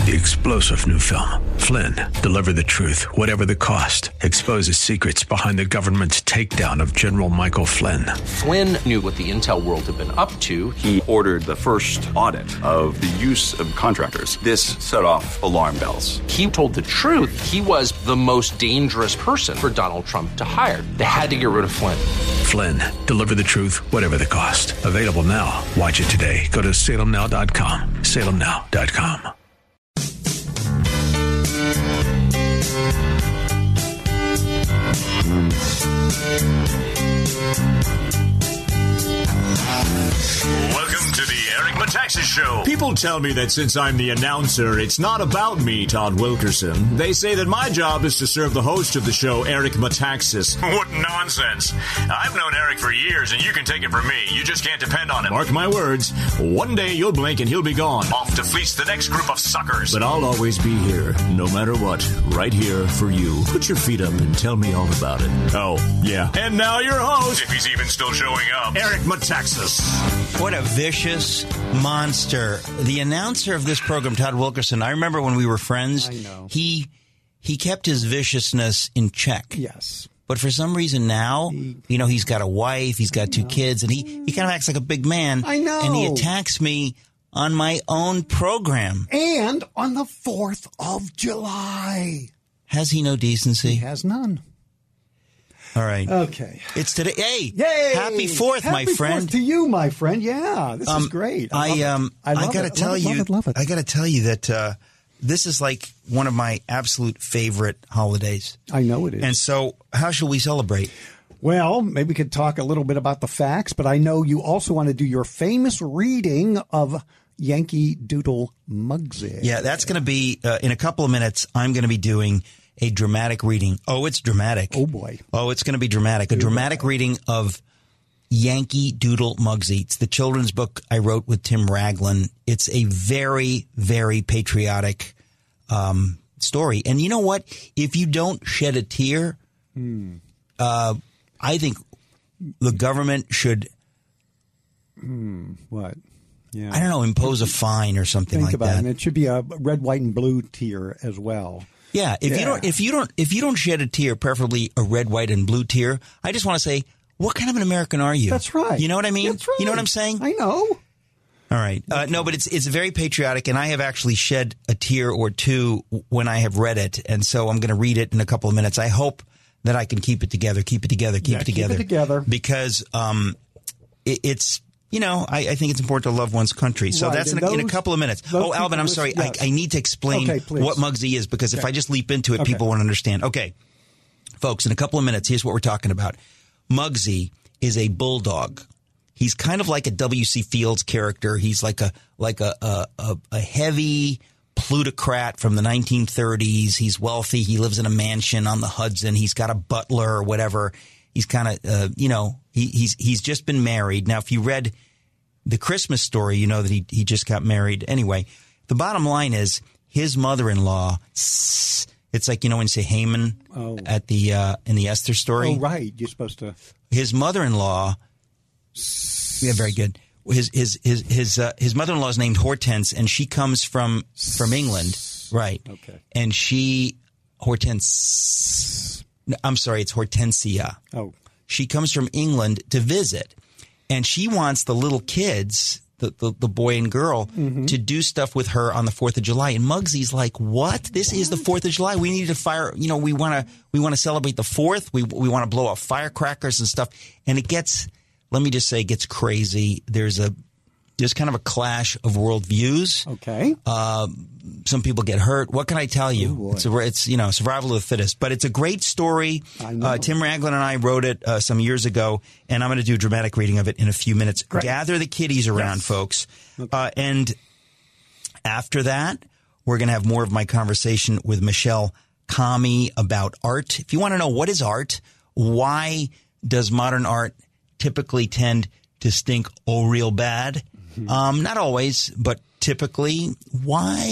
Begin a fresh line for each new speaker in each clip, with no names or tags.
The explosive new film, Flynn, deliver the truth, whatever the cost, exposes secrets behind the government's takedown of General Michael Flynn.
Flynn knew what the intel world had been up to.
He ordered the first audit of the use of contractors. This set off alarm bells.
He told the truth. He was the most dangerous person for Donald Trump to hire. They had to get rid of Flynn.
Flynn, deliver the truth, whatever the cost. Available now. Watch it today. Go to salemnow.com. salemnow.com.
Welcome to the Eric Metaxas Show. People tell me that since I'm the announcer, it's not about me, Todd Wilkerson. They say that my job is to serve the host of the show, Eric Metaxas. What nonsense. I've known Eric for years, and you can take it from me. You just can't depend on him. Mark my words. One day you'll blink and he'll be gone. Off to fleece the next group of suckers. But I'll always be here, no matter what. Right here for you. Put your feet up and tell me all about it. Oh, yeah. And now your host, if he's even still showing up, Eric Metaxas.
What a vicious monster. The announcer of this program, Todd Wilkerson, I remember when we were friends,
I know.
he kept his viciousness in check.
Yes.
But for some reason now, he's got a wife, he's got two kids, and he kind of acts like a big man.
I know.
And he attacks me on my own program.
And on the 4th of July.
Has he no decency?
He has none.
All right.
Okay.
It's today. Hey,
yay!
Happy 4th, my friend.
Happy 4th to you, my friend. Yeah, this is great. I
got to tell you, I got to tell you that this is like one of my absolute favorite holidays.
I know it is.
And so, how shall we celebrate?
Well, maybe we could talk a little bit about the facts, but I know you also want to do your famous reading of Yankee Doodle Mugsy.
Yeah, that's going to be in a couple of minutes. I'm going to be doing a dramatic reading. Oh, it's dramatic.
Oh, boy.
Oh, it's going to be dramatic. A dramatic reading of Yankee Doodle Mugsy. It's the children's book I wrote with Tim Raglan. It's a very, very patriotic story. And you know what? If you don't shed a tear, I think the government should...
What? Yeah.
I don't know, impose a fine or something like that.
Think about it. And it should be a red, white, and blue tear as well.
Yeah, if you don't shed a tear, preferably a red, white, and blue tear, I just want to say, what kind of an American are you?
That's right.
You know what I mean?
That's right.
You know what I'm saying?
I know.
All right. No, but it's very patriotic, and I have actually shed a tear or two when I have read it, and so I'm going to read it in a couple of minutes. I hope that I can keep it together, keep it together. Because it's... I think it's important to love one's country. So
right.
That's in a couple of minutes. Oh, Alvin, I'm sorry. Yes. I need to explain what Mugsy is, because if I just leap into it, people won't understand. Okay. Folks, in a couple of minutes, here's what we're talking about. Mugsy is a bulldog. He's kind of like a W.C. Fields character. He's like a heavy plutocrat from the 1930s. He's wealthy. He lives in a mansion on the Hudson. He's got a butler or whatever. He's kind of, he's just been married. Now, if you read The Christmas Story, you know that he just got married. Anyway, the bottom line is his mother-in-law, it's like, when you say Haman at the in the Esther story.
Oh, right. You're supposed to.
His mother-in-law, yeah, very good. His mother-in-law is named Hortense, and she comes from England. Right.
Okay.
And I'm sorry, it's Hortensia.
Oh.
She comes from England to visit, and she wants the little kids, the boy and girl, to do stuff with her on the 4th of July. And Mugsy's like, what? This is the 4th of July. We need to fire, we want to celebrate the 4th. We want to blow off firecrackers and stuff. And it gets, let me just say, it gets crazy. There's kind of a clash of worldviews.
Okay.
Some people get hurt. What can I tell you?
Oh,
it's survival of the fittest. But it's a great story.
I know.
Tim Raglan and I wrote it some years ago, and I'm going to do a dramatic reading of it in a few minutes.
Great.
Gather the kiddies around, folks. Okay. And after that, we're going to have more of my conversation with Michelle Kami about art. If you want to know what is art, why does modern art typically tend to stink real bad? Not always, but typically. Why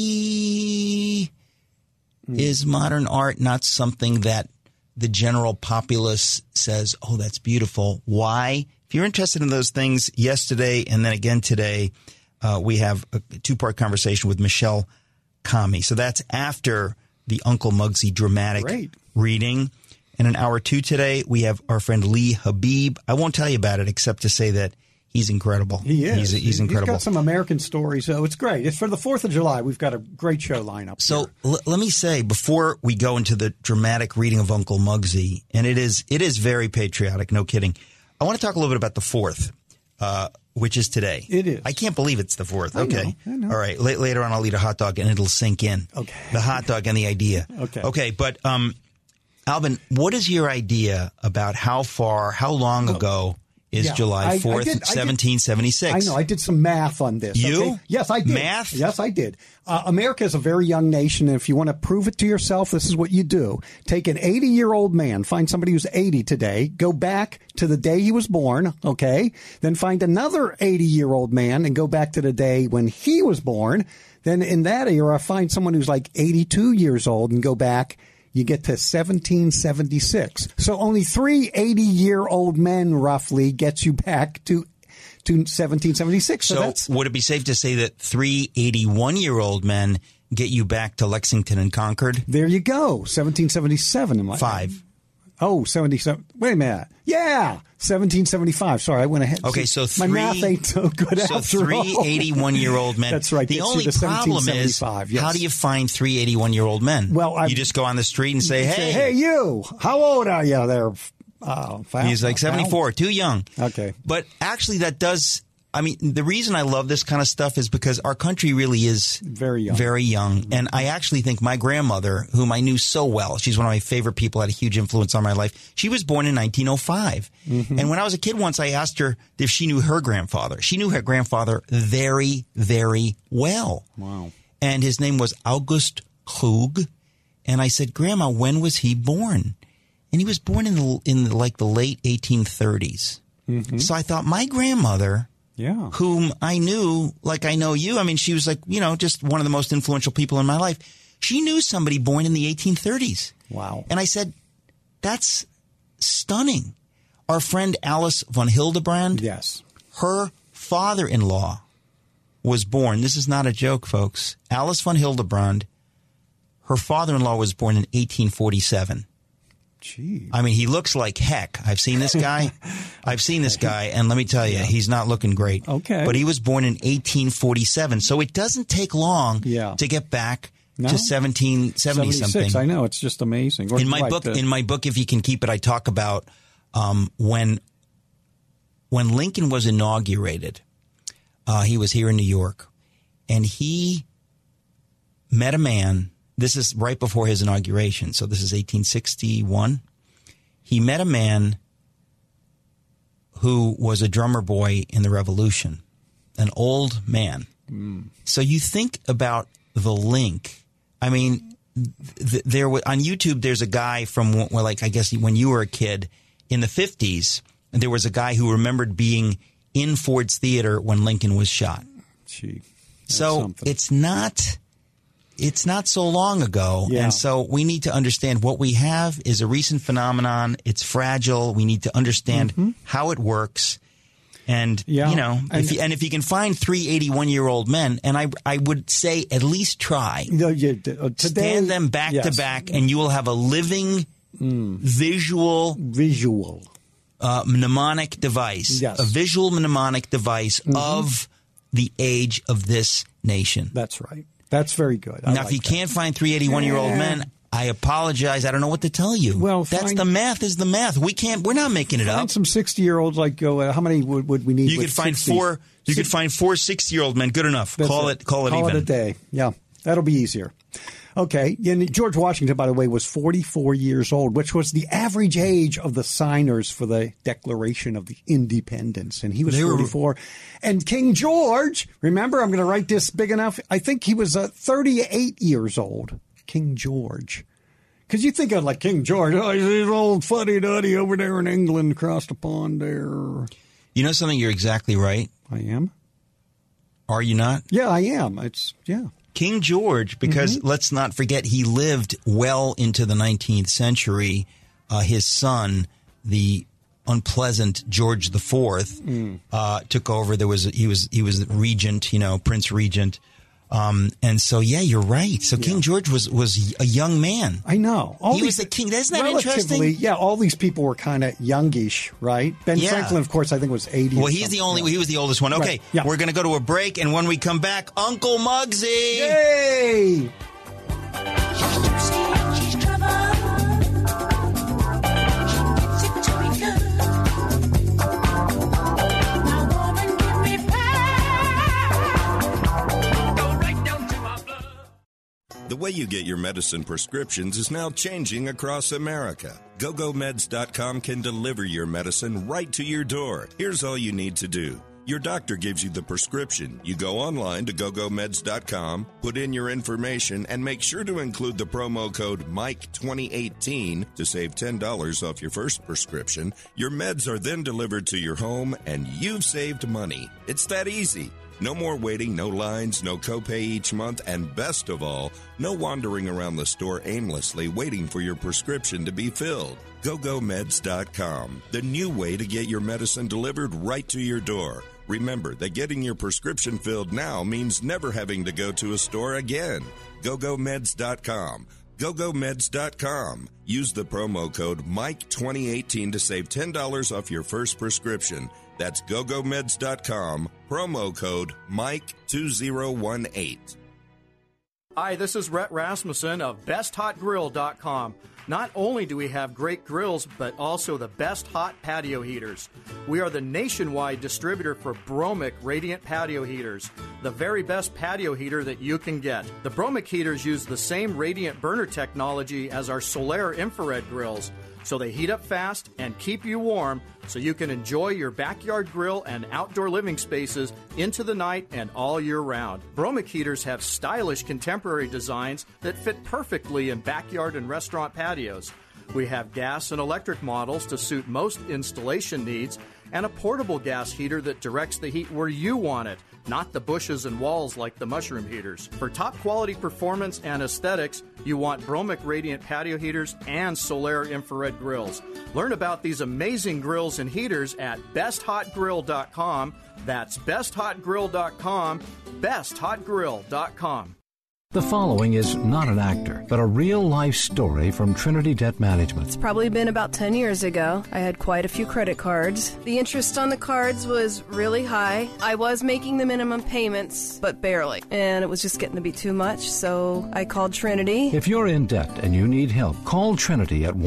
is modern art not something that the general populace says, oh, that's beautiful? Why? If you're interested in those things, yesterday and then again today, we have a two-part conversation with Michelle Kami. So that's after the Uncle Muggsy dramatic reading. And in hour 2 today, we have our friend Lee Habib. I won't tell you about it except to say that he's incredible. He is. He's incredible.
He's got some American stories, so it's great. It's for the 4th of July. We've got a great show lineup.
So let me say, before we go into the dramatic reading of Uncle Muggsy, and it is very patriotic, no kidding, I want to talk a little bit about the 4th, which is today.
It is.
I can't believe it's the 4th.
I know.
All right. Later on, I'll eat a hot dog, and it'll sink in.
Okay.
The hot dog and the idea.
Okay.
But Alvin, what is your idea about how long ago is July 4th, 1776?
I know. I did some math on this.
You?
Okay? Yes, I did.
Math?
Yes, I did. America is a very young nation, and if you want to prove it to yourself, this is what you do. Take an 80-year-old man, find somebody who's 80 today, go back to the day he was born, okay? Then find another 80-year-old man and go back to the day when he was born. Then in that era, find someone who's like 82 years old and go back. You get to 1776. So only 3 80-year-old men roughly gets you back to 1776.
So would it be safe to say that 3 81-year-old men get you back to Lexington and Concord?
There you go. 1777.
5.
Oh, 77. Wait a minute. Yeah. 1775. Sorry, I went ahead.
Okay, so
my math ain't so good after all.
So 3 81-year-old men.
That's right.
The only problem is, how do you find 3 81-year-old men?
Well,
you just go on the street and say, hey.
Hey, you. How old are you there?
He's like 74, too young.
Okay.
But actually that does... I mean, the reason I love this kind of stuff is because our country really is
very young.
Very young. And I actually think my grandmother, whom I knew so well, she's one of my favorite people, had a huge influence on my life. She was born in 1905. Mm-hmm. And when I was a kid once, I asked her if she knew her grandfather. She knew her grandfather very, very well.
Wow.
And his name was August Krug. And I said, Grandma, when was he born? And he was born in the late 1830s. Mm-hmm. So I thought my grandmother...
Yeah.
Whom I knew, like I know you. I mean, she was like, just one of the most influential people in my life. She knew somebody born in the 1830s.
Wow.
And I said, that's stunning. Our friend Alice von Hildebrand.
Yes.
Her father-in-law was born. This is not a joke, folks. Alice von Hildebrand, her father-in-law was born in 1847.
Gee.
I mean, he looks like heck. I've seen this guy. And let me tell you, he's not looking great.
Okay.
But he was born in 1847, so it doesn't take long to get back to 1770 something.
I know, it's just amazing.
In my book, if you can keep it, I talk about when Lincoln was inaugurated. He was here in New York, and he met a man. This is right before his inauguration, so this is 1861. He met a man who was a drummer boy in the Revolution, an old man. Mm. So you think about the link. I mean, on YouTube, there's a guy from, I guess when you were a kid in the 50s, there was a guy who remembered being in Ford's Theater when Lincoln was shot.
Gee,
so something. It's not so long ago, and so we need to understand what we have is a recent phenomenon. It's fragile. We need to understand how it works, and if you can find 3 81-year-old men, and I would say at least try.
Today,
stand them back to back, and you will have a living, visual mnemonic device, a visual mnemonic device of the age of this nation.
That's right. That's very good.
Now, if you can't find 3 81-year-old men, I apologize. I don't know what to tell you.
Well,
the math is the math. We're not making it up.
Find some 60-year-olds. How many would we need?
You could find 4. You could find 4 60-year-old men. Good enough. Call it even.
A day. Yeah, that'll be easier. Okay. And George Washington, by the way, was 44 years old, which was the average age of the signers for the Declaration of the Independence. And he was 44. And King George, remember, I'm going to write this big enough. I think he was 38 years old. King George. Because you think of like King George, he's this old fuddy-duddy over there in England across the pond there.
You know something? You're exactly right.
I am.
Are you not?
Yeah, I am.
King George, because let's not forget, he lived well into the 19th century. His son, the unpleasant George IV, took over. He was regent, Prince Regent. And so, yeah, you're right. So King George was a young man.
I know.
He was the king. Isn't that interesting?
Yeah, all these people were kind of youngish, right? Ben Franklin, of course, I think was 80.
Well, he was the oldest one. Okay, we're going to go to a break, and when we come back, Uncle Muggsy!
Yay!
The way you get your medicine prescriptions is now changing across America. GoGoMeds.com can deliver your medicine right to your door. Here's all you need to do. Your doctor gives you the prescription. You go online to GoGoMeds.com, put in your information, and make sure to include the promo code MIKE2018 to save $10 off your first prescription. Your meds are then delivered to your home, and you've saved money. It's that easy. No more waiting, no lines, no copay each month, and best of all, no wandering around the store aimlessly waiting for your prescription to be filled. GoGoMeds.com, the new way to get your medicine delivered right to your door. Remember that getting your prescription filled now means never having to go to a store again. GoGoMeds.com. GoGoMeds.com. Use the promo code MIKE2018 to save $10 off your first prescription. That's GoGoMeds.com, promo code MIKE2018.
Hi, this is Rhett Rasmussen of BestHotGrill.com. Not only do we have great grills, but also the best hot patio heaters. We are the nationwide distributor for Bromic Radiant Patio Heaters, the very best patio heater that you can get. The Bromic heaters use the same radiant burner technology as our Solaire infrared grills, so they heat up fast and keep you warm so you can enjoy your backyard grill and outdoor living spaces into the night and all year round. Bromic heaters have stylish contemporary designs that fit perfectly in backyard and restaurant patios. We have gas and electric models to suit most installation needs, and a portable gas heater that directs the heat where you want it, not the bushes and walls like the mushroom heaters. For top quality performance and aesthetics, you want Bromic Radiant Patio Heaters and Solaire Infrared Grills. Learn about these amazing grills and heaters at BestHotGrill.com. That's BestHotGrill.com, BestHotGrill.com.
The following is not an actor, but a real-life story from Trinity Debt Management.
It's probably been about 10 years ago. I had quite a few credit cards. The interest on the cards was really high. I was making the minimum payments, but barely. And it was just getting to be too much, so I called Trinity.
If you're in debt and you need help, call Trinity at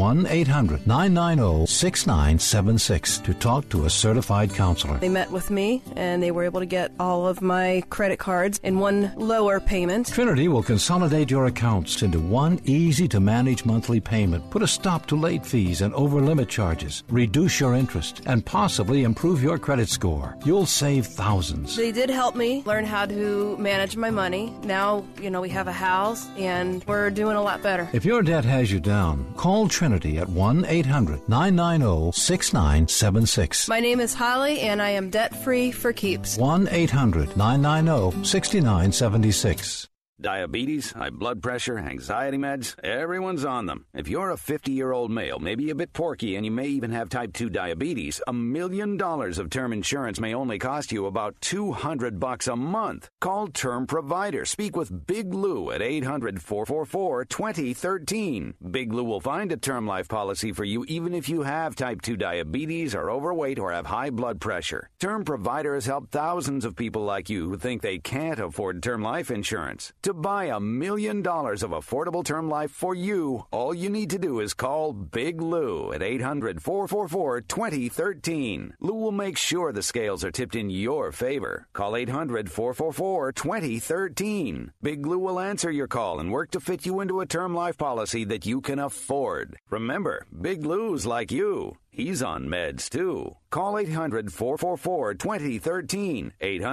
1-800-990-6976 to talk to a certified counselor.
They met with me, and they were able to get all of my credit cards in one lower payment.
Trinity will consolidate your accounts into one easy-to-manage monthly payment, put a stop to late fees and over-limit charges, reduce your interest, and possibly improve your credit score. You'll save thousands.
They did help me learn how to manage my money. Now, we have a house, and we're doing a lot better.
If your debt has you down, call Trinity at 1-800-990-6976.
My name is Holly, and I am debt-free for keeps.
1-800-990-6976.
Diabetes, high blood pressure, anxiety meds, everyone's on them. If you're a 50-year-old male, maybe a bit porky, and you may even have type 2 diabetes, $1 million of term insurance may only cost you about $200 a month. Call Term Provider. Speak with Big Lou at 800-444-2013. Big Lou will find a term life policy for you even if you have type 2 diabetes, are overweight, or have high blood pressure. Term Provider has helped thousands of people like you who think they can't afford term life insurance. To buy $1 million of affordable term life for you, all you need to do is call Big Lou at 800-444-2013. Lou will make sure the scales are tipped in your favor. Call 800-444-2013. Big Lou will answer your call and work to fit you into a term life policy that you can afford. Remember, Big Lou's like you. He's on meds, too. Call 800-444-2013.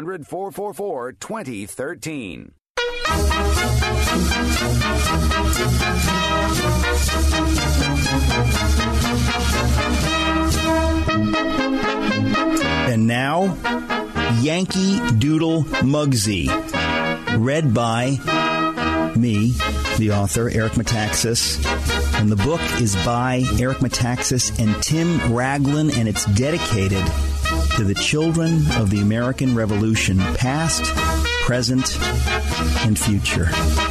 800-444-2013.
And now, Yankee Doodle Muggsy, read by me, the author, Eric Metaxas. And the book is by Eric Metaxas and Tim Raglan, and it's dedicated to the children of the American Revolution, past, present, and future.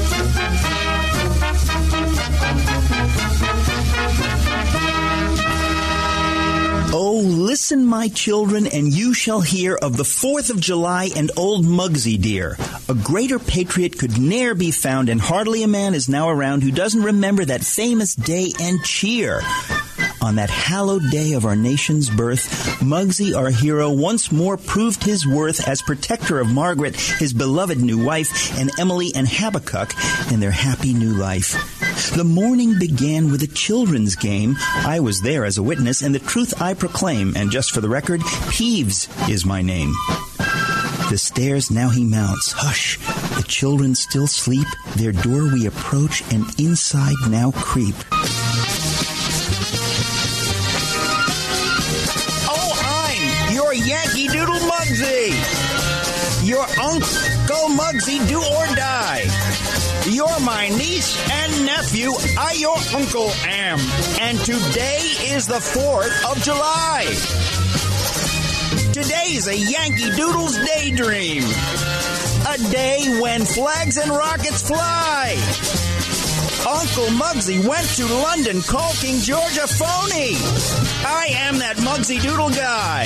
Oh, listen, my children, and you shall hear of the 4th of July and old Mugsy dear. A greater patriot could ne'er be found, and hardly a man is now around who doesn't remember that famous day and cheer. On that hallowed day of our nation's birth, Mugsy, our hero, once more proved his worth as protector of Margaret, his beloved new wife, and Emily and Habakkuk in their happy new life. The morning began with a children's game. I was there as a witness, and the truth I proclaim. And just for the record, Peeves is my name. The stairs now he mounts. Hush, the children still sleep. Their door we approach, and inside now creep. Your Yankee Doodle Mugsy, your Uncle Mugsy do or die. You're my niece and nephew, I your uncle am, and today is the 4th of July. Today's a Yankee Doodle's daydream, a day when flags and rockets fly. Uncle Mugsy went to London, called King George a phony. I am that Mugsy Doodle guy.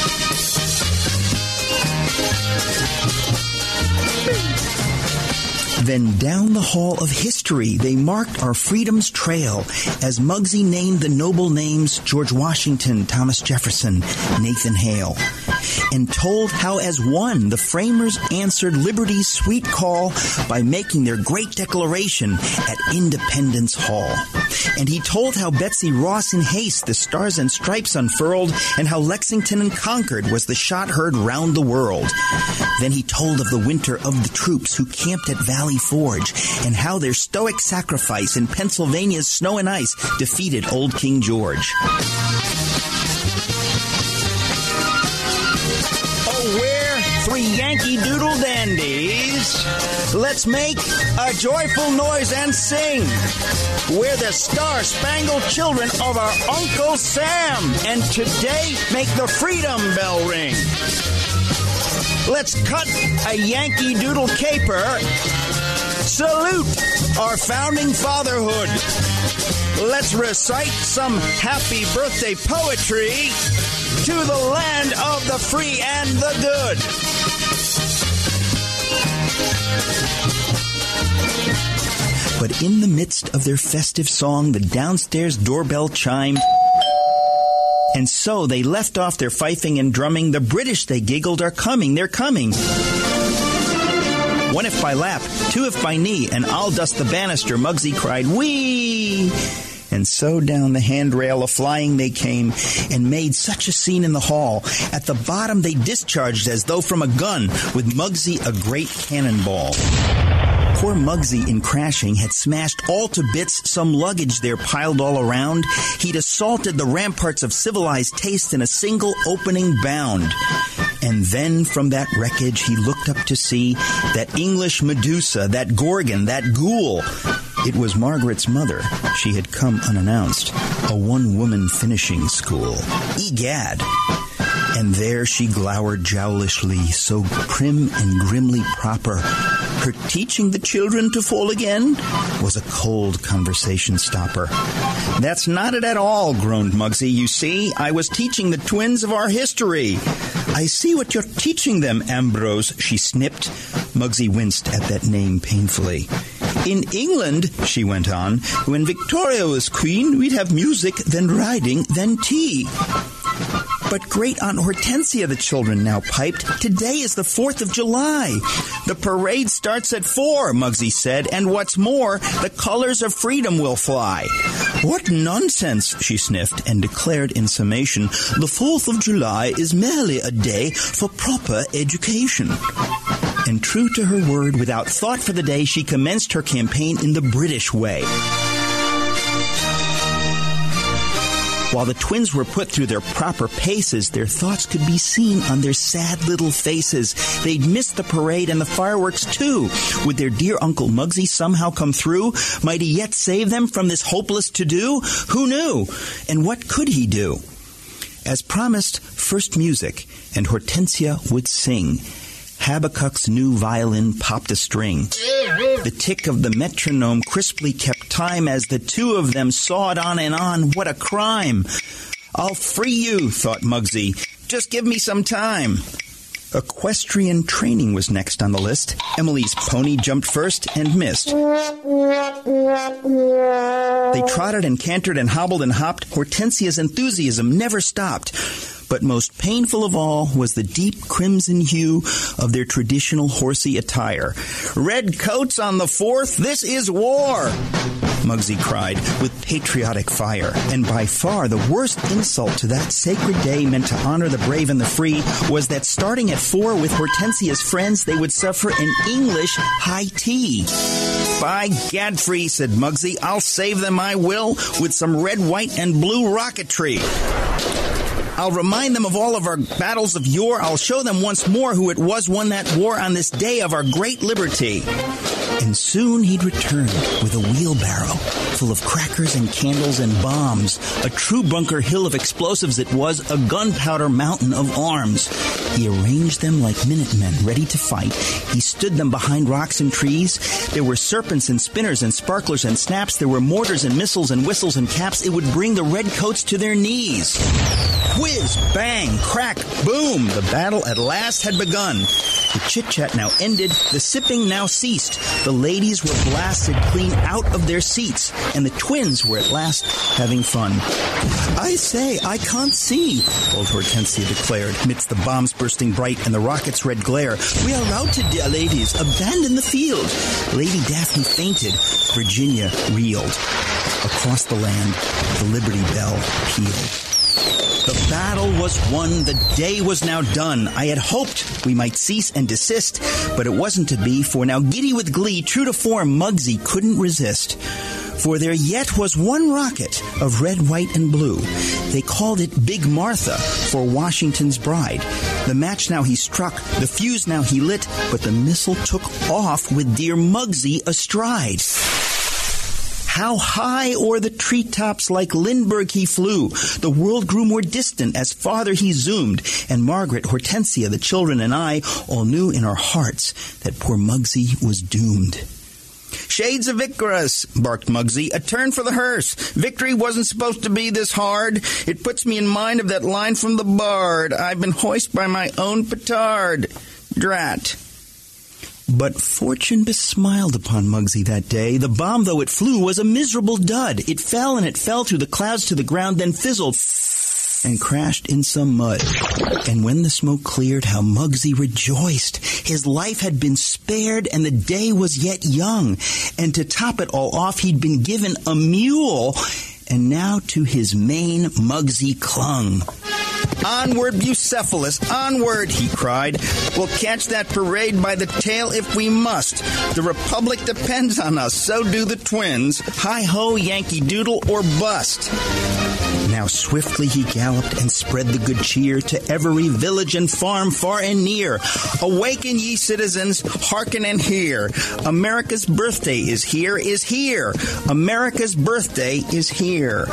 Then down the hall of history they marked our freedom's trail as Mugsy named the noble names George Washington, Thomas Jefferson, Nathan Hale, and told how as one the framers answered liberty's sweet call by making their great declaration at Independence Hall. And he told how Betsy Ross in haste the stars and stripes unfurled, and how Lexington and Concord was the shot heard round the world. Then he told of the winter of the troops who camped at Valley Forge, and how their stoic sacrifice in Pennsylvania's snow and ice defeated old King George. Oh, we're 3 Yankee Doodle dandies. Let's make a joyful noise and sing. We're the star-spangled children of our Uncle Sam, and today make the freedom bell ring. Let's cut a Yankee Doodle caper. Salute our founding fatherhood. Let's recite some happy birthday poetry to the land of the free and the good. But in the midst of their festive song, the downstairs doorbell chimed. And so they left off their fifing and drumming. The British, they giggled, are coming, they're coming. 1 if by lap, 2 if by knee, and I'll dust the banister, Mugsy cried, whee! And so down the handrail a-flying they came, and made such a scene in the hall. At the bottom they discharged as though from a gun, with Mugsy a great cannonball. Poor Mugsy, in crashing, had smashed all to bits some luggage there piled all around. He'd assaulted the ramparts of civilized taste in a single opening bound. And then from that wreckage he looked up to see that English Medusa, that Gorgon, that ghoul. It was Margaret's mother. She had come unannounced. A one-woman finishing school. Egad! And there she glowered jowlishly, so prim and grimly proper. Her teaching the children to fall again was a cold conversation stopper. That's not it at all, groaned Mugsy. You see, I was teaching the twins of our history. I see what you're teaching them, Ambrose, she snipped. Mugsy winced at that name painfully. In England, she went on, when Victoria was queen, we'd have music, then riding, then tea. But Great Aunt Hortensia, the children now piped, today is the 4th of July. The parade starts at 4, Mugsy said, and what's more, the colors of freedom will fly. What nonsense, she sniffed, and declared in summation, the 4th of July is merely a day for proper education. And true to her word, without thought for the day, she commenced her campaign in the British way. While the twins were put through their proper paces, their thoughts could be seen on their sad little faces. They'd missed the parade and the fireworks, too. Would their dear Uncle Mugsy somehow come through? Might he yet save them from this hopeless to-do? Who knew? And what could he do? As promised, first music, and Hortensia would sing. Habakkuk's new violin popped a string. The tick of the metronome crisply kept time as the two of them sawed on and on. What a crime! I'll free you, thought Muggsy. Just give me some time. Equestrian training was next on the list. Emily's pony jumped first and missed. They trotted and cantered and hobbled and hopped. Hortensia's enthusiasm never stopped. But most painful of all was the deep crimson hue of their traditional horsey attire. "Red coats on the 4th, this is war!" Muggsy cried with patriotic fire. And by far the worst insult to that sacred day meant to honor the brave and the free was that starting at 4 with Hortensia's friends, they would suffer an English high tea. "By Gadfrey," said Muggsy, "I'll save them, I will, with some red, white, and blue rocketry. I'll remind them of all of our battles of yore. I'll show them once more who it was won that war on this day of our great liberty." And soon he'd return with a wheelbarrow full of crackers and candles and bombs. A true Bunker Hill of explosives it was, a gunpowder mountain of arms. He arranged them like Minutemen, ready to fight. He stood them behind rocks and trees. There were serpents and spinners and sparklers and snaps. There were mortars and missiles and whistles and caps. It would bring the redcoats to their knees. Whiz, bang, crack, boom! The battle at last had begun. The chit-chat now ended. The sipping now ceased. The ladies were blasted clean out of their seats, and the twins were at last having fun. "I say, I can't see," old Hortensia declared, amidst the bombs bursting bright and the rocket's red glare. "We are routed, dear ladies. Abandon the field." Lady Daphne fainted. Virginia reeled. Across the land, the Liberty Bell pealed. The battle was won. The day was now done. I had hoped we might cease and desist, but it wasn't to be, for now giddy with glee, true to form, Muggsy couldn't resist. For there yet was one rocket of red, white, and blue. They called it Big Martha for Washington's bride. The match now he struck, the fuse now he lit, but the missile took off with dear Muggsy astride. How high o'er the treetops like Lindbergh he flew. The world grew more distant as farther he zoomed, and Margaret, Hortensia, the children, and I all knew in our hearts that poor Muggsy was doomed. "Shades of Icarus," barked Muggsy, "a turn for the hearse. Victory wasn't supposed to be this hard. It puts me in mind of that line from the Bard. I've been hoist by my own petard. Drat." But fortune besmiled upon Muggsy that day. The bomb, though it flew, was a miserable dud. It fell and it fell through the clouds to the ground, then fizzled and crashed in some mud. And when the smoke cleared, how Muggsy rejoiced. His life had been spared, and the day was yet young. And to top it all off, he'd been given a mule, and now to his mane Muggsy clung. "Onward, Bucephalus, onward," he cried. "We'll catch that parade by the tail if we must. The Republic depends on us, so do the twins. Hi-ho, Yankee Doodle, or bust." Now swiftly he galloped and spread the good cheer to every village and farm far and near. "Awaken, ye citizens, hearken and hear. America's birthday is here, is here. America's birthday is here."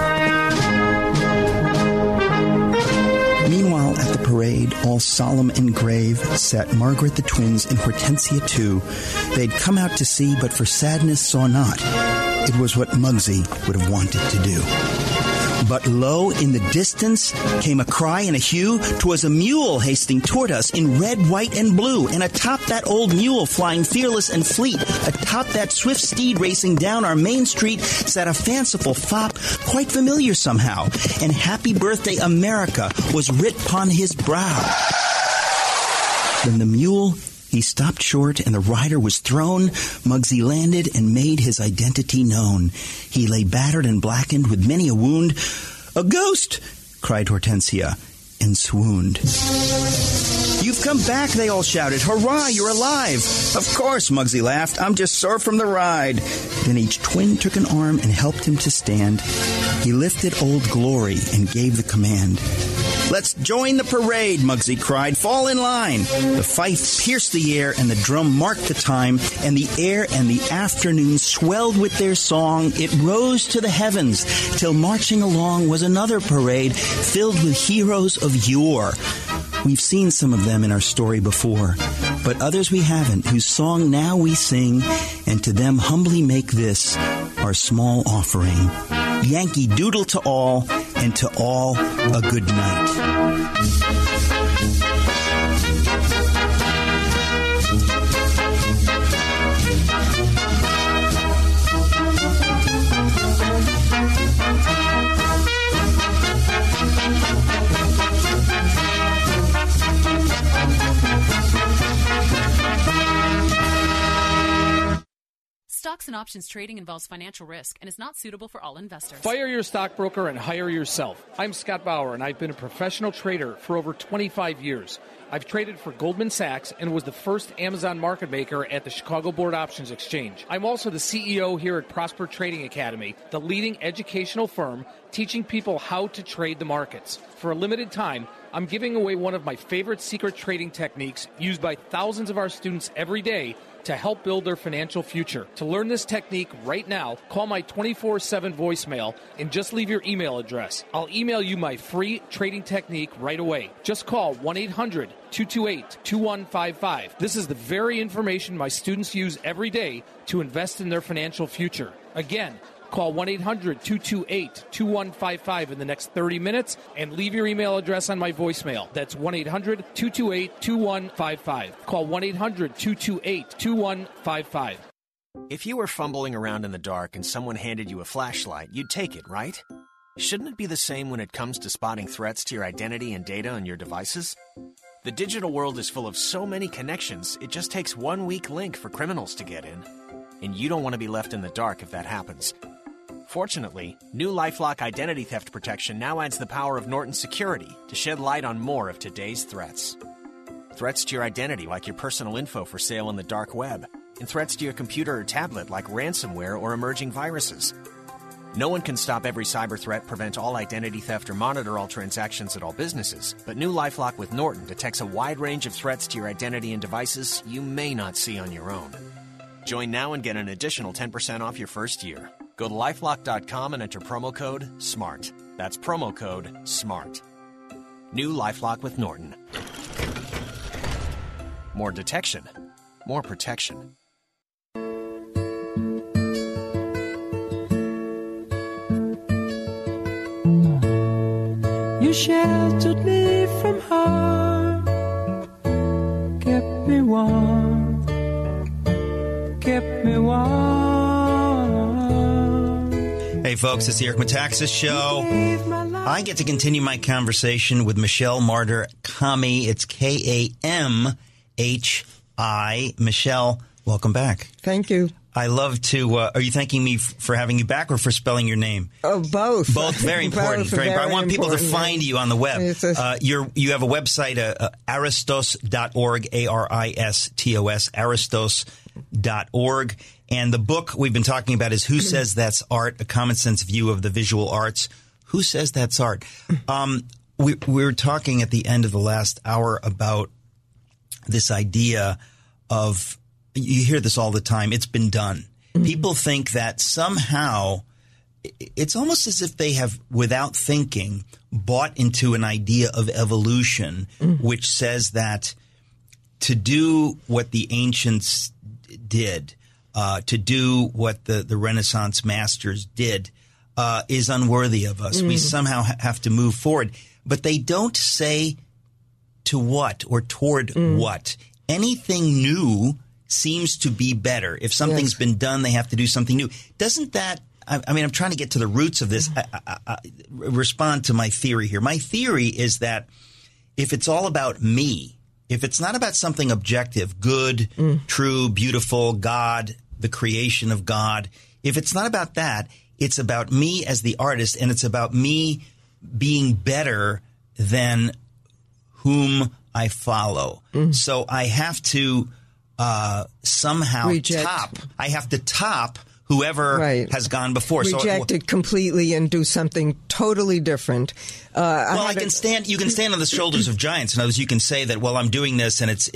Meanwhile, at the parade, all solemn and grave, sat Margaret the twins and Hortensia too. They'd come out to see, but for sadness saw not. It was what Muggsy would have wanted to do. But lo, in the distance came a cry and a hue. 'Twas a mule hasting toward us in red, white, and blue. And atop that old mule, flying fearless and fleet, atop that swift steed racing down our main street, sat a fanciful fop, quite familiar somehow. And "Happy Birthday, America" was writ upon his brow. Then the mule, he stopped short, and the rider was thrown. Muggsy landed and made his identity known. He lay battered and blackened with many a wound. "A ghost!" cried Hortensia, and swooned. "You've come back," they all shouted. "Hurrah, you're alive!" "Of course," Muggsy laughed. "I'm just sore from the ride." Then each twin took an arm and helped him to stand. He lifted Old Glory and gave the command. "Let's join the parade," Muggsy cried. "Fall in line." The fife pierced the air, and the drum marked the time, and the air and the afternoon swelled with their song. It rose to the heavens, till marching along was another parade filled with heroes of yore. We've seen some of them in our story before. but others we haven't, whose song now we sing, and to them humbly make this our small offering. Yankee Doodle to all, and to all a good night.
Stocks and options trading involves financial risk and is not suitable for all investors.
Fire your stockbroker and hire yourself. I'm Scott Bauer, and I've been a professional trader for over 25 years. I've traded for Goldman Sachs and was the first Amazon market maker at the Chicago Board Options Exchange. I'm also the CEO here at Prosper Trading Academy, the leading educational firm teaching people how to trade the markets. For a limited time, I'm giving away one of my favorite secret trading techniques used by thousands of our students every day to help build their financial future. To learn this technique right now, call my 24/7 voicemail and just leave your email address. I'll email you my free trading technique right away. Just call 1-800-228-2155. This is the very information my students use every day to invest in their financial future. Again, call 1-800-228-2155 in the next 30 minutes and leave your email address on my voicemail. That's 1-800-228-2155. Call 1-800-228-2155.
If you were fumbling around in the dark and someone handed you a flashlight, you'd take it, right? Shouldn't it be the same when it comes to spotting threats to your identity and data on your devices? The digital world is full of so many connections, it just takes one weak link for criminals to get in. And you don't want to be left in the dark if that happens. Fortunately, new LifeLock identity theft protection now adds the power of Norton Security to shed light on more of today's threats. Threats to your identity, like your personal info for sale on the dark web, and threats to your computer or tablet, like ransomware or emerging viruses. No one can stop every cyber threat, prevent all identity theft, or monitor all transactions at all businesses, but new LifeLock with Norton detects a wide range of threats to your identity and devices you may not see on your own. Join now and get an additional 10% off your first year. Go to LifeLock.com and enter promo code SMART. That's promo code SMART. New LifeLock with Norton. More detection. More protection.
You sheltered me from harm, kept me warm, kept me warm.
Hey folks, it's the Eric Metaxas Show. I get to continue my conversation with Michelle Marder Kami. It's Kamhi. Michelle, welcome back.
Thank you.
I love to, are you thanking me for having you back or for spelling your name?
Oh, both.
Both, very important.
Both, very
I want people to
important.
find you on the web. You have a website, aristos.org, ARISTOS, aristos.org. And the book we've been talking about is Who Says That's Art? A Common Sense View of the Visual Arts. Who says that's art? We were talking at the end of the last hour about this idea of, you hear this all the time, it's been done. Mm-hmm. People think that somehow, it's almost as if they have, without thinking, bought into an idea of evolution, which says that to do what the ancients did, to do what the Renaissance masters did, is unworthy of us. We somehow have to move forward. But they don't say to what or toward what. Anything new seems to be better. If something's been done, they have to do something new. Doesn't that, I mean, I'm trying to get to the roots of this. Respond to my theory here. My theory is that if it's all about me, if it's not about something objective, good, true, beautiful, God, the creation of God, if it's not about that, it's about me as the artist, and it's about me being better than whom I follow. So I have to somehow I have to top whoever has gone before.
Reject it completely and do something totally different.
You can stand on the shoulders of giants. In other words, you can say that, well, I'm doing this, and it's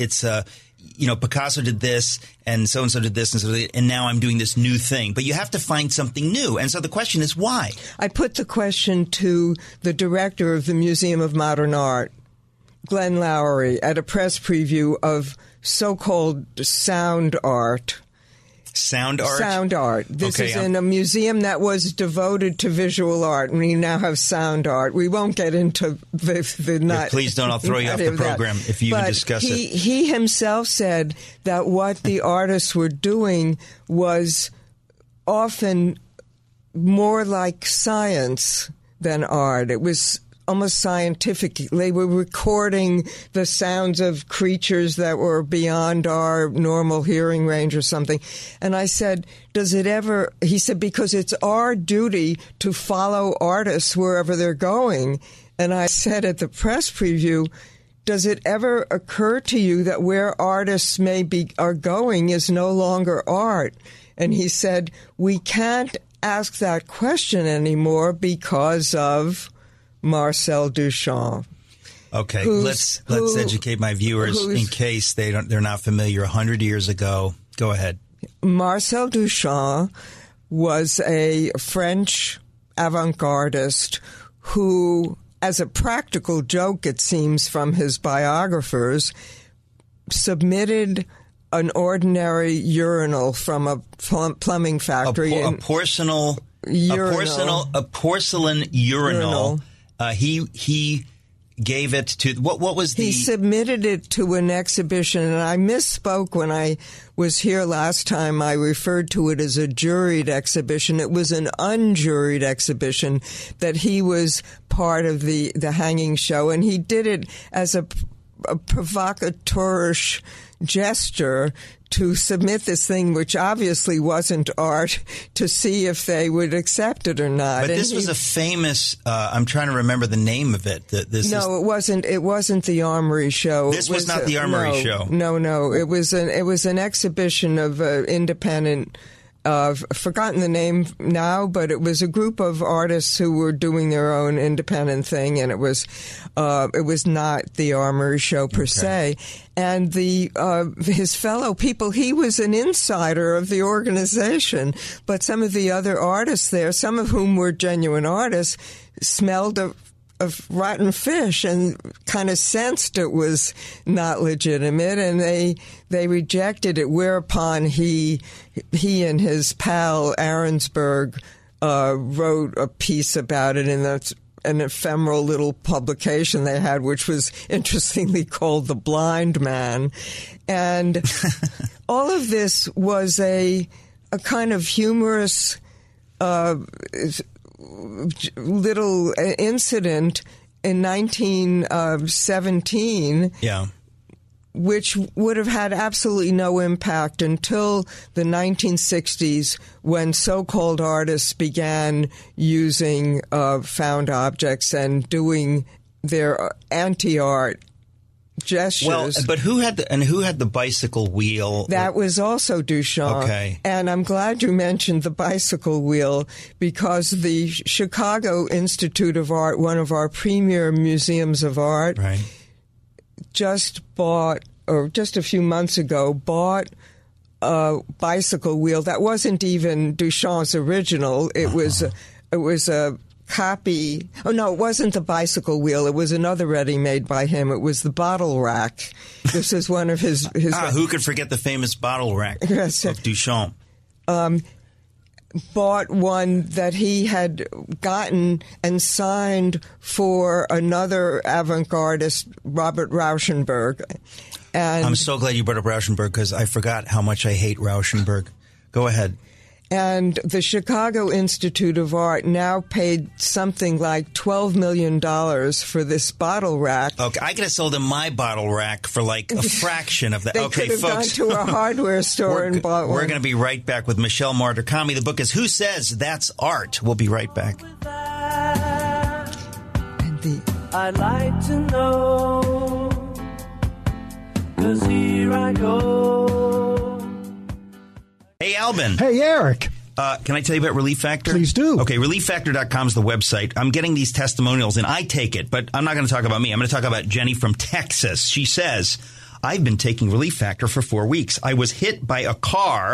Picasso did this, and so-and-so did this, and now I'm doing this new thing. But you have to find something new. And so the question is, why?
I put the question to the director of the Museum of Modern Art, Glenn Lowry, at a press preview of so-called sound art.
Sound art?
Sound art. This is in a museum that was devoted to visual art, and we now have sound art. We won't get into the not.
Please don't. I'll throw you off the program if you even discuss it.
He himself said that what the artists were doing was often more like science than art. It was almost scientific. They were recording the sounds of creatures that were beyond our normal hearing range or something. And I said, does it ever... He said, because it's our duty to follow artists wherever they're going. And I said at the press preview, does it ever occur to you that where artists are going is no longer art? And he said, we can't ask that question anymore because of Marcel Duchamp.
Okay, let's educate my viewers in case they're not familiar. 100 years ago, go ahead.
Marcel Duchamp was a French avant-gardist who, as a practical joke, it seems from his biographers, submitted an ordinary urinal from a plumbing factory.
A porcelain urinal. He gave it to what was the?
He submitted it to an exhibition, and I misspoke when I was here last time. I referred to it as a juried exhibition. It was an unjuried exhibition that he was part of the hanging show, and he did it as a provocateurish gesture to submit this thing, which obviously wasn't art, to see if they would accept it or not.
But this was a famous. I'm trying to remember the name of it.
It wasn't. It wasn't the Armory Show.
This was not the Armory Show.
No. It was an exhibition of independent. I've forgotten the name now, but it was a group of artists who were doing their own independent thing, and it was not the Armory Show per se. And his fellow people, he was an insider of the organization, but some of the other artists there, some of whom were genuine artists, smelled of rotten fish and kind of sensed it was not legitimate, and they rejected it, whereupon he and his pal Ahrensberg wrote a piece about it in an ephemeral little publication they had, which was interestingly called The Blind Man. And all of this was a kind of humorous little incident in 1917, which would have had absolutely no impact until the 1960s, when so-called artists began using found objects and doing their anti-art gestures.
Well, but who had the bicycle wheel?
That was also Duchamp.
Okay.
And I'm glad you mentioned the bicycle wheel, because the Chicago Institute of Art, one of our premier museums of art, just a few months ago, bought a bicycle wheel that wasn't even Duchamp's original. It was a copy. Oh, no, it wasn't the bicycle wheel. It was another ready-made by him. It was the bottle rack. This is one of his
who could forget the famous bottle rack of Duchamp?
Bought one that he had gotten and signed for another avant-gardist, Robert Rauschenberg. And
I'm so glad you brought up Rauschenberg, because I forgot how much I hate Rauschenberg. Go ahead.
And the Chicago Institute of Art now paid something like $12 million for this bottle rack.
Okay, I could have sold him my bottle rack for like a fraction of that.
They
okay,
could have
folks,
gone to a hardware store and bought one.
We're going to be right back with Michelle Marder-Kami. The book is Who Says That's Art? We'll be right back.
I'd like to know, 'cause here I go.
Hey, Albin.
Hey, Eric.
Can I tell you about Relief Factor?
Please do.
Okay, ReliefFactor.com is the website. I'm getting these testimonials, and I take it, but I'm not going to talk about me. I'm going to talk about Jenny from Texas. She says, I've been taking Relief Factor for 4 weeks. I was hit by a car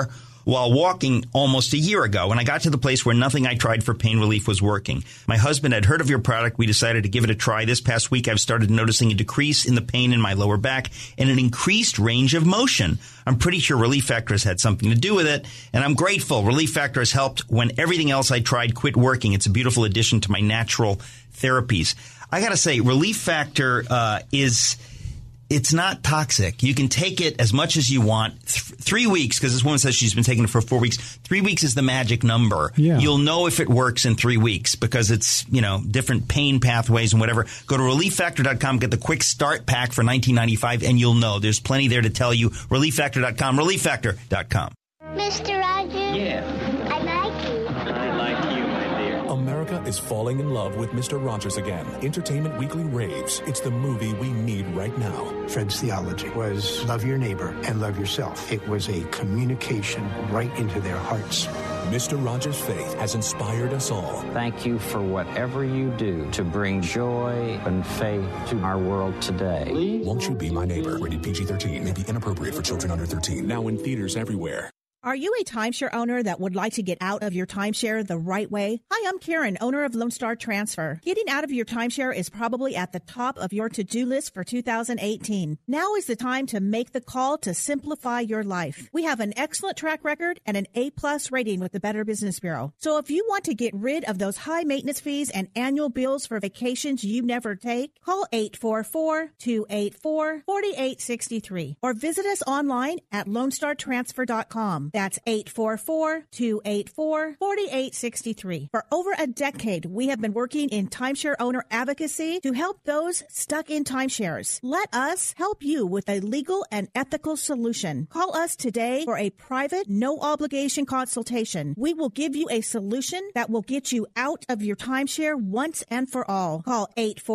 while walking almost a year ago, when I got to the place where nothing I tried for pain relief was working. My husband had heard of your product. We decided to give it a try. This past week, I've started noticing a decrease in the pain in my lower back and an increased range of motion. I'm pretty sure Relief Factor has had something to do with it, and I'm grateful. Relief Factor has helped when everything else I tried quit working. It's a beautiful addition to my natural therapies. I got to say, Relief Factor it's not toxic. You can take it as much as you want. 3 weeks, because this woman says she's been taking it for 4 weeks. 3 weeks is the magic number.
Yeah.
You'll know if it works in 3 weeks because it's, different pain pathways and whatever. Go to ReliefFactor.com, get the quick start pack for $19.95, and you'll know. There's plenty there to tell you. ReliefFactor.com, ReliefFactor.com.
Mr. Rogers?
Yeah.
I like you.
I like you, my dear.
America is falling in love with Mr. Rogers again. Entertainment Weekly raves. It's the movie we need right now.
Fred's theology was love your neighbor and love yourself. It was a communication right into their hearts.
Mr. Rogers' faith has inspired us all.
Thank you for whatever you do to bring joy and faith to our world today.
Won't You Be My Neighbor? Rated PG-13. May be inappropriate for children under 13. Now in theaters everywhere.
Are you a timeshare owner that would like to get out of your timeshare the right way? Hi, I'm Karen, owner of Lone Star Transfer. Getting out of your timeshare is probably at the top of your to-do list for 2018. Now is the time to make the call to simplify your life. We have an excellent track record and an A+ rating with the Better Business Bureau. So if you want to get rid of those high maintenance fees and annual bills for vacations you never take, call 844-284-4863 or visit us online at LoneStarTransfer.com. That's 844-284-4863. For over a decade, we have been working in timeshare owner advocacy to help those stuck in timeshares. Let us help you with a legal and ethical solution. Call us today for a private, no-obligation consultation. We will give you a solution that will get you out of your timeshare once and for all. Call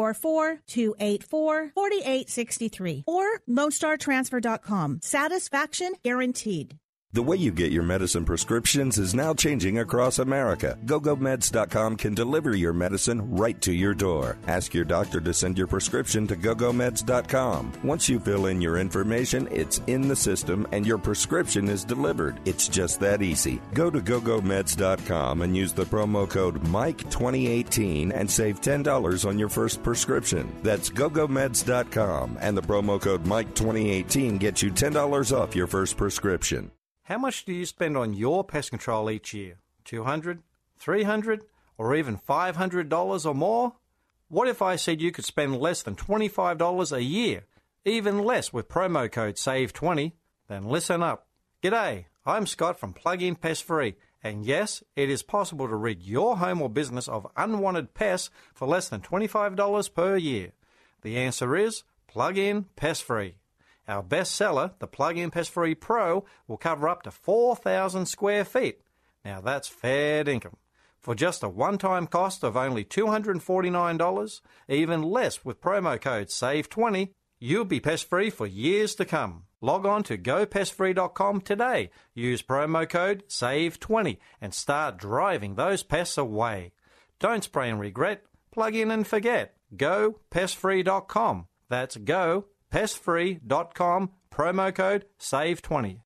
844-284-4863 or LoneStarTransfer.com. Satisfaction guaranteed.
The way you get your medicine prescriptions is now changing across America. GoGoMeds.com can deliver your medicine right to your door. Ask your doctor to send your prescription to GoGoMeds.com. Once you fill in your information, it's in the system and your prescription is delivered. It's just that easy. Go to GoGoMeds.com and use the promo code MIKE2018 and save $10 on your first prescription. That's GoGoMeds.com, and the promo code MIKE2018 gets you $10 off your first prescription.
How much do you spend on your pest control each year? $200, $300, or even $500 or more? What if I said you could spend less than $25 a year, even less with promo code SAVE20? Then listen up. G'day, I'm Scott from Plug-in Pest Free, and yes, it is possible to rid your home or business of unwanted pests for less than $25 per year. The answer is Plug-in Pest Free. Our best seller, the Plug-in Pest Free Pro, will cover up to 4,000 square feet. Now that's fair dinkum. For just a one-time cost of only $249, even less with promo code SAVE20, you'll be pest-free for years to come. Log on to GoPestFree.com today. Use promo code SAVE20 and start driving those pests away. Don't spray and regret. Plug in and forget. GoPestFree.com. That's GoPestFree.com, promo code SAVE20.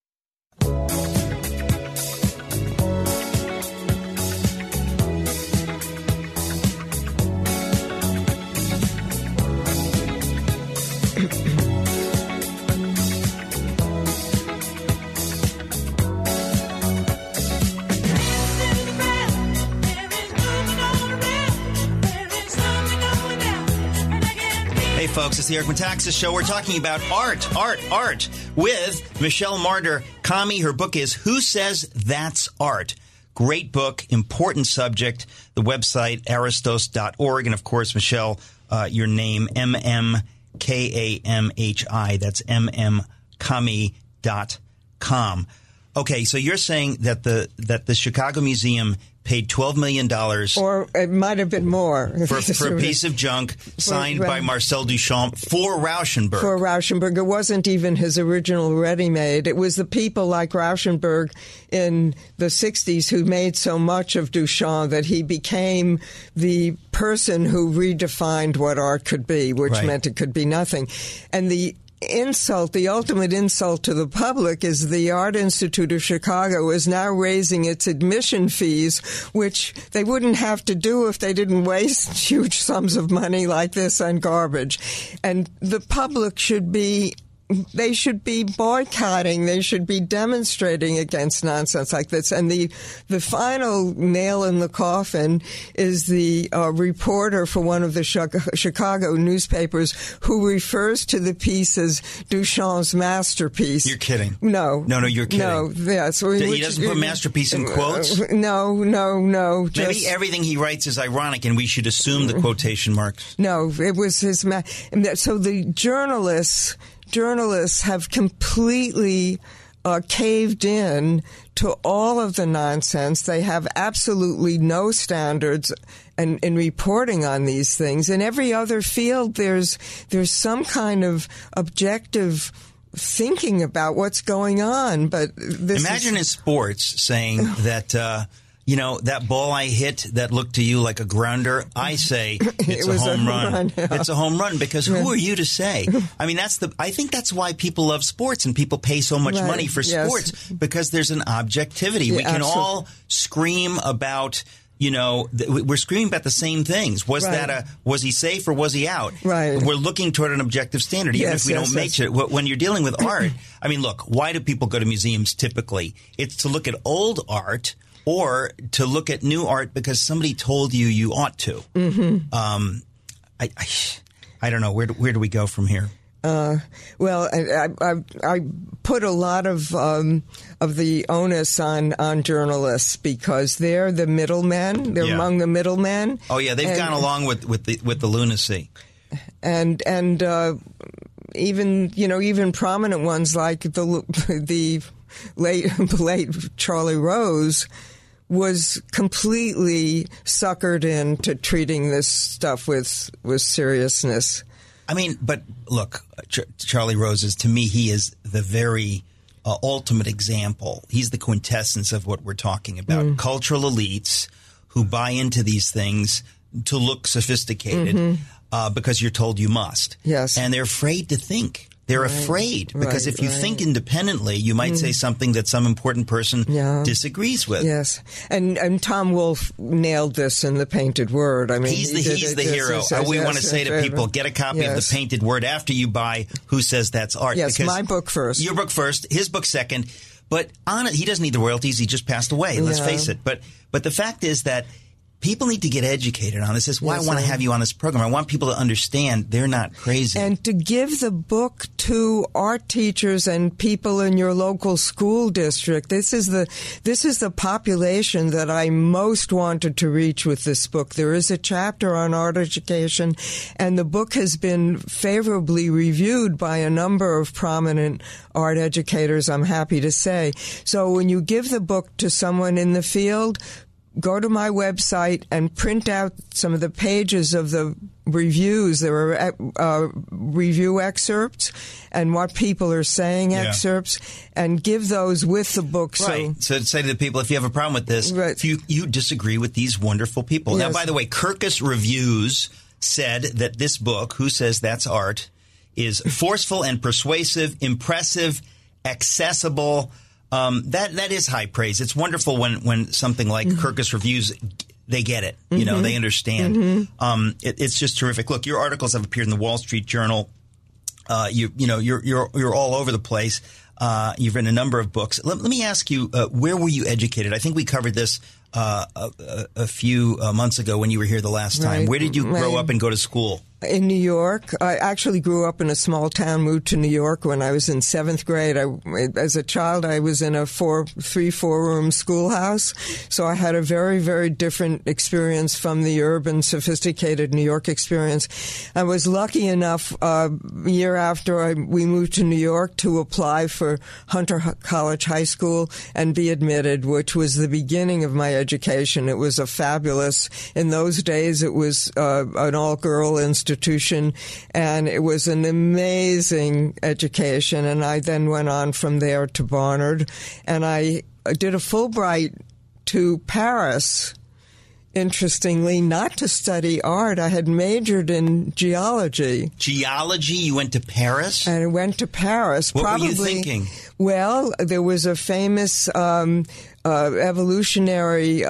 Hey folks, it's the Eric Metaxas Show. We're talking about art with Michelle Marder Kami. Her book is Who Says That's Art? Great book, important subject. The website, aristos.org. And of course, Michelle, your name, MMKAMHI. That's mmkami.com. Okay, so you're saying that the Chicago Museum paid $12 million.
Or it might have been more.
For a piece of junk signed by Marcel Duchamp for Rauschenberg.
For Rauschenberg. It wasn't even his original ready-made. It was the people like Rauschenberg in the 60s who made so much of Duchamp that he became the person who redefined what art could be, which meant it could be nothing. And the insult, the ultimate insult to the public is the Art Institute of Chicago is now raising its admission fees, which they wouldn't have to do if they didn't waste huge sums of money like this on garbage. And the public should be boycotting. They should be demonstrating against nonsense like this. And the final nail in the coffin is the reporter for one of the Chicago newspapers who refers to the piece as Duchamp's masterpiece.
You're kidding.
No,
you're kidding.
No, yes.
He doesn't put masterpiece in quotes?
No.
Maybe everything he writes is ironic and we should assume the quotation marks.
No, it was his... So the journalists have completely caved in to all of the nonsense. They have absolutely no standards in reporting on these things. In every other field, there's some kind of objective thinking about what's going on. But
imagine in sports saying that. That ball I hit that looked to you like a grounder, I say it's a home run. Yeah. It's a home run because who are you to say? I mean, I think that's why people love sports and people pay so much money for sports because there's an objectivity.
Yeah,
we can all scream about, we're screaming about the same things. Was he safe or was he out?
Right.
We're looking toward an objective standard, even if we don't make it. When you're dealing with art, I mean, look, why do people go to museums typically? It's to look at old art or to look at new art because somebody told you ought to.
Mm-hmm.
I don't know. Where do we go from here?
Well, I put a lot of the onus on journalists because they're the middlemen. They're among the middlemen.
Oh yeah, they've gone along with the lunacy.
And even prominent ones like the late Charlie Rose was completely suckered into treating this stuff with seriousness.
I mean, but look, Charlie Rose is, to me, he is the very ultimate example. He's the quintessence of what we're talking about. Cultural elites who buy into these things to look sophisticated because you're told you must.
Yes.
And they're afraid to think. They're afraid because if you think independently, you might say something that some important person disagrees with.
Yes, and Tom Wolfe nailed this in The Painted Word. I mean,
he's the hero. We want to say to people, get a copy of The Painted Word after you buy Who Says That's Art.
Yes, my book first.
Your book first, his book second. But he doesn't need the royalties. He just passed away. Let's face it. But the fact is that people need to get educated on this. This is why I want to have you on this program. I want people to understand they're not crazy.
And to give the book to art teachers and people in your local school district. This is the population that I most wanted to reach with this book. There is a chapter on art education, and the book has been favorably reviewed by a number of prominent art educators, I'm happy to say. So when you give the book to someone in the field, go to my website and print out some of the pages of the reviews. There are review excerpts and what people are saying excerpts, and give those with the book.
Right. So say to the people, if you have a problem with this, if you disagree with these wonderful people. Now, by the way, Kirkus Reviews said that this book, Who Says That's Art, is forceful and persuasive, impressive, accessible. That is high praise. It's wonderful when something like Kirkus Reviews, they get it. They understand. It's just terrific. Look, your articles have appeared in the Wall Street Journal. You're all over the place. You've written a number of books. Let me ask you, where were you educated? I think we covered this a few months ago when you were here the last time. Where did you grow up and go to school?
In New York. I actually grew up in a small town, moved to New York when I was in 7th grade. As a child, I was in a 4-room schoolhouse, so I had a very, very different experience from the urban, sophisticated New York experience. I was lucky enough, a year after we moved to New York, to apply for Hunter College High School and be admitted, which was the beginning of my education. It was a fabulous, in those days, it was an all-girl institution, and it was an amazing education. And I then went on from there to Barnard, and I did a Fulbright to Paris interestingly, not to study art. I had majored in geology.
Geology? You went to Paris?
And I went to Paris.
What were you thinking?
Well, there was a famous evolutionary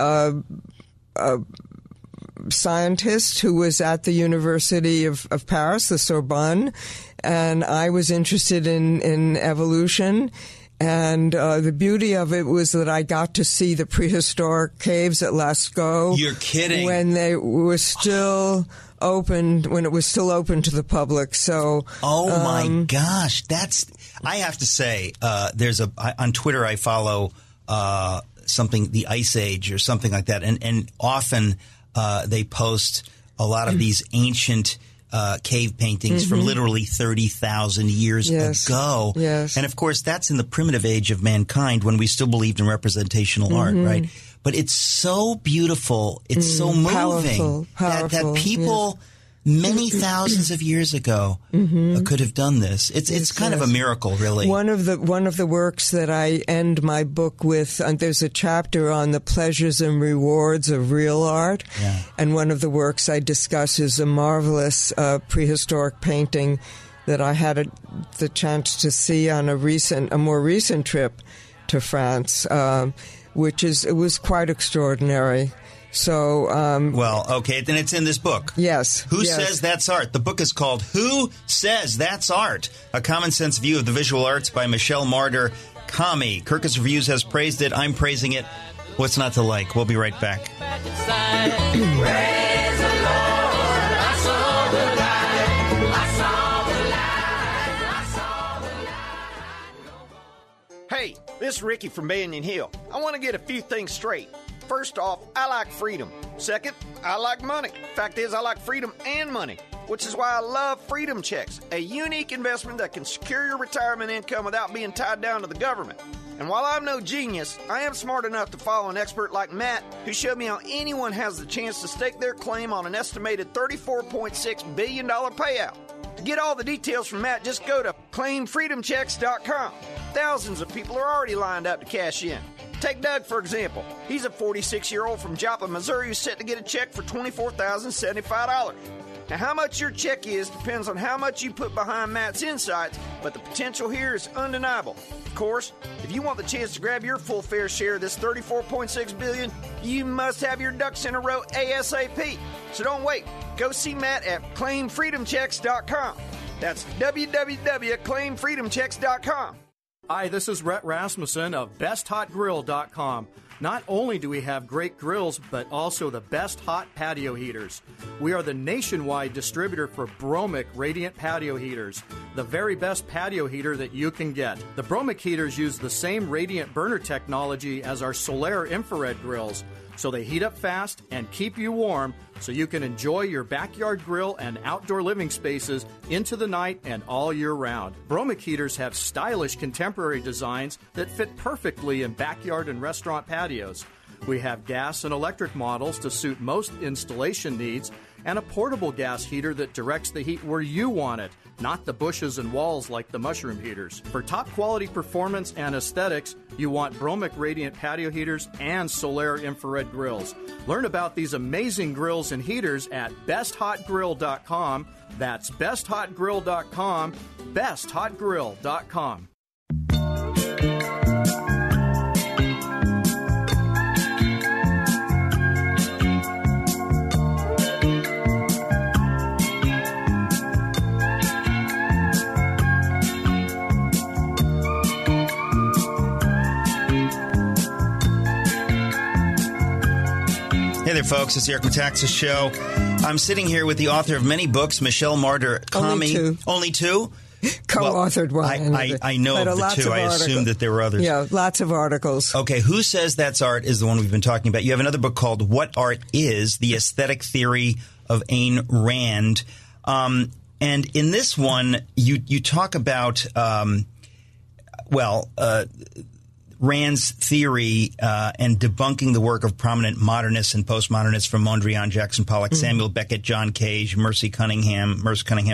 scientist who was at the University of Paris, the Sorbonne, and I was interested in evolution. And the beauty of it was that I got to see the prehistoric caves at Lascaux.
You're kidding.
When they were still open, when it was still open to the public. So,
my gosh, I have to say, on Twitter I follow something, the Ice Age or something like that, and often they post a lot of these ancient cave paintings from literally 30,000 years ago.
Yes.
And, of course, that's in the primitive age of mankind when we still believed in representational art, right? But it's so beautiful. It's so moving
powerful,
that people many thousands of years ago could have done this. It's kind of a miracle, really.
One of the works that I end my book with, there's a chapter on the pleasures and rewards of real art, and one of the works I discuss is a marvelous prehistoric painting that I had the chance to see on a more recent trip to France, it was quite extraordinary. So,
well, okay, then it's in this book.
Yes.
Who Says That's Art? The book is called Who Says That's Art? A Common Sense View of the Visual Arts by Michelle Marder Kami. Kirkus Reviews has praised it. I'm praising it. What's not to like? We'll be right back.
Hey, this is Ricky from Banyan Hill. I want to get a few things straight. First off, I like freedom. Second, I like money. Fact is, I like freedom and money, which is why I love Freedom Checks, a unique investment that can secure your retirement income without being tied down to the government. And while I'm no genius, I am smart enough to follow an expert like Matt, who showed me how anyone has the chance to stake their claim on an estimated $34.6 billion payout. To get all the details from Matt, just go to claimfreedomchecks.com. Thousands of people are already lined up to cash in. Take Doug, for example. He's a 46-year-old from Joplin, Missouri, who's set to get a check for $24,075. Now, how much your check is depends on how much you put behind Matt's insights, but the potential here is undeniable. Of course, if you want the chance to grab your full fair share of this $34.6 billion, you must have your ducks in a row ASAP. So don't wait. Go see Matt at claimfreedomchecks.com. That's www.claimfreedomchecks.com.
Hi, this is Rhett Rasmussen of BestHotGrill.com. Not only do we have great grills, but also the best hot patio heaters. We are the nationwide distributor for Bromic Radiant Patio Heaters, the very best patio heater that you can get. The Bromic heaters use the same radiant burner technology as our Solaire infrared grills, so they heat up fast and keep you warm so you can enjoy your backyard grill and outdoor living spaces into the night and all year round. Bromic heaters have stylish contemporary designs that fit perfectly in backyard and restaurant patios. We have gas and electric models to suit most installation needs, and a portable gas heater that directs the heat where you want it, not the bushes and walls like the mushroom heaters. For top quality performance and aesthetics, you want Bromic Radiant Patio Heaters and Solaire Infrared Grills. Learn about these amazing grills and heaters at BestHotGrill.com. That's BestHotGrill.com, BestHotGrill.com.
Hey there, folks. It's the Eric Metaxas Show. I'm sitting here with the author of many books, Michelle Marder Kami. Only two?
Co-authored one.
I know of the two. I assumed that there were others.
Yeah, lots of articles.
Okay, Who Says That's Art is the one we've been talking about. You have another book called What Art Is, The Aesthetic Theory of Ayn Rand. And in this one, you talk about, Rand's theory and debunking the work of prominent modernists and postmodernists from Mondrian, Jackson Pollock, Samuel Beckett, John Cage, Merce Cunningham.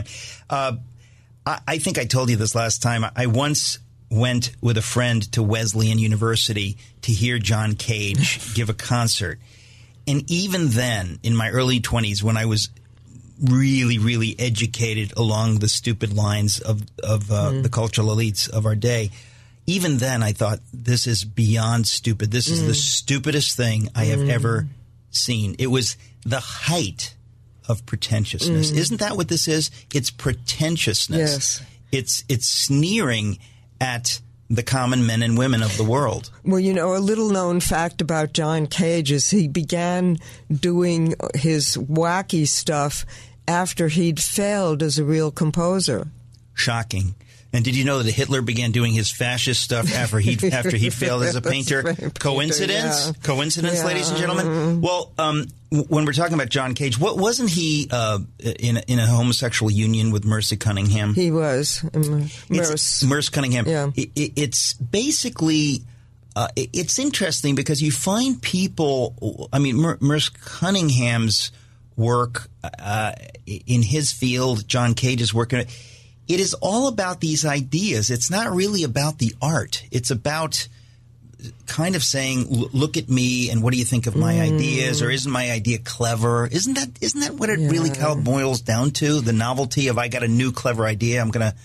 I think I told you this last time. I once went with a friend to Wesleyan University to hear John Cage give a concert. And even then, in my early 20s, when I was really, really educated along the stupid lines of the cultural elites of our day, even then I thought, this is beyond stupid. This is the stupidest thing I have ever seen. It was the height of pretentiousness. Isn't that what this is? It's pretentiousness.
Yes.
It's sneering at the common men and women of the world.
Well, you know, a little-known fact about John Cage is he began doing his wacky stuff after he'd failed as a real composer.
Shocking. And did you know that Hitler began doing his fascist stuff after he failed as a painter? Coincidence?
Yeah.
Coincidence,
Yeah.
ladies and gentlemen? Well, when we're talking about John Cage, wasn't he in a homosexual union with Mercy Cunningham?
He was.
Merce Cunningham.
Yeah.
It's basically... it's interesting because you find people... I mean, Merce Cunningham's work in his field, John Cage's work... It is all about these ideas. It's not really about the art. It's about kind of saying, look at me and what do you think of my ideas, or isn't my idea clever? Isn't that what it really kind of boils down to? The novelty of I got a new clever idea.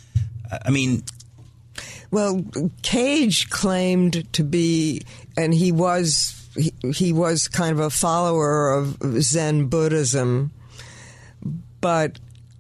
Well, Cage claimed to be, and he was kind of a follower of Zen Buddhism, but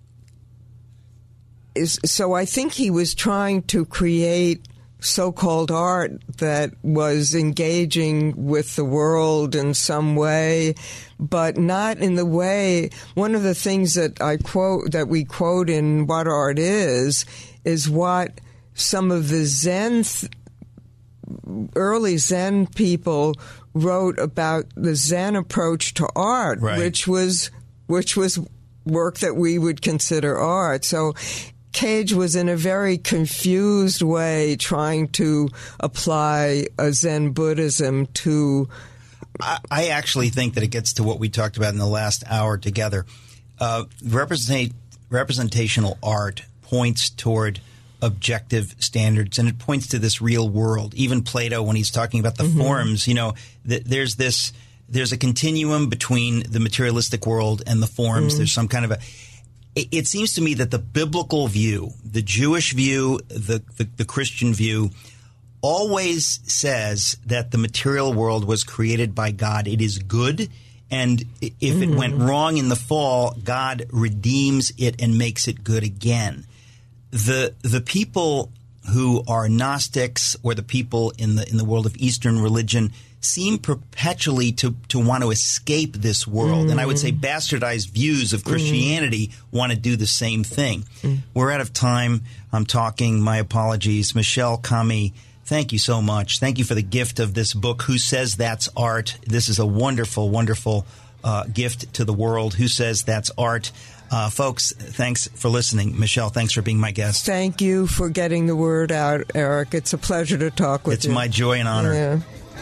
so I think he was trying to create so-called art that was engaging with the world in some way, but not in the way. One of the things that we quote in What Art Is what some of the early Zen people wrote about the Zen approach to art,
right,
which was work that we would consider art. So Cage was in a very confused way trying to apply a Zen Buddhism to...
I actually think that it gets to what we talked about in the last hour together. Representational art points toward objective standards, and it points to this real world. Even Plato, when he's talking about the forms, there's a continuum between the materialistic world and the forms. There's some kind of it seems to me that the biblical view, the Jewish view, the Christian view, always says that the material world was created by God. It is good, and if it went wrong in the fall, God redeems it and makes it good again. The people who are Gnostics, or the people in the world of Eastern religion, seem perpetually to want to escape this world. And I would say bastardized views of Christianity want to do the same thing. We're out of time. I'm talking. My apologies. Michelle Kami, thank you so much. Thank you for the gift of this book, Who Says That's Art? This is a wonderful, wonderful gift to the world. Who Says That's Art? Folks, thanks for listening. Michelle, thanks for being my guest.
Thank you for getting the word out, Eric. It's a pleasure to talk with you.
It's my joy and honor.
Yeah.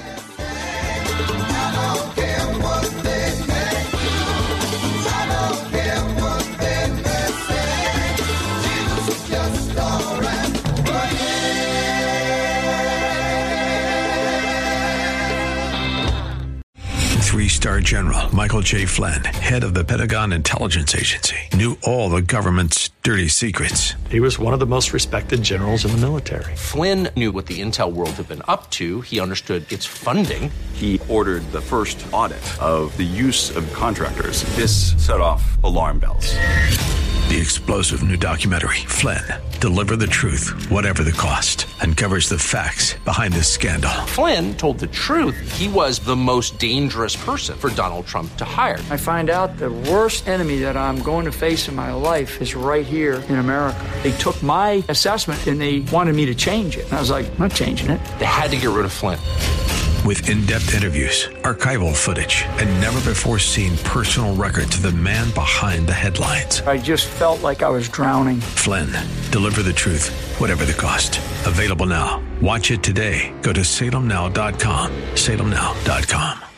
Three-star General Michael J. Flynn, head of the Pentagon Intelligence Agency, knew all the government's dirty secrets.
He was one of the most respected generals in the military.
Flynn knew what the intel world had been up to. He understood its funding.
He ordered the first audit of the use of contractors. This set off alarm bells.
The explosive new documentary, Flynn, Deliver the Truth, Whatever the Cost, uncovers the facts behind this scandal.
Flynn told the truth. He was the most dangerous person for Donald Trump to hire.
I find out the worst enemy that I'm going to face in my life is right here in America. They took my assessment and they wanted me to change it. And I was like, I'm not changing it.
They had to get rid of Flynn.
With in-depth interviews, archival footage, and never-before-seen personal records of the man behind the headlines.
I just felt like I was drowning.
Flynn, Deliver the Truth, Whatever the Cost. Available now. Watch it today. Go to salemnow.com. salemnow.com.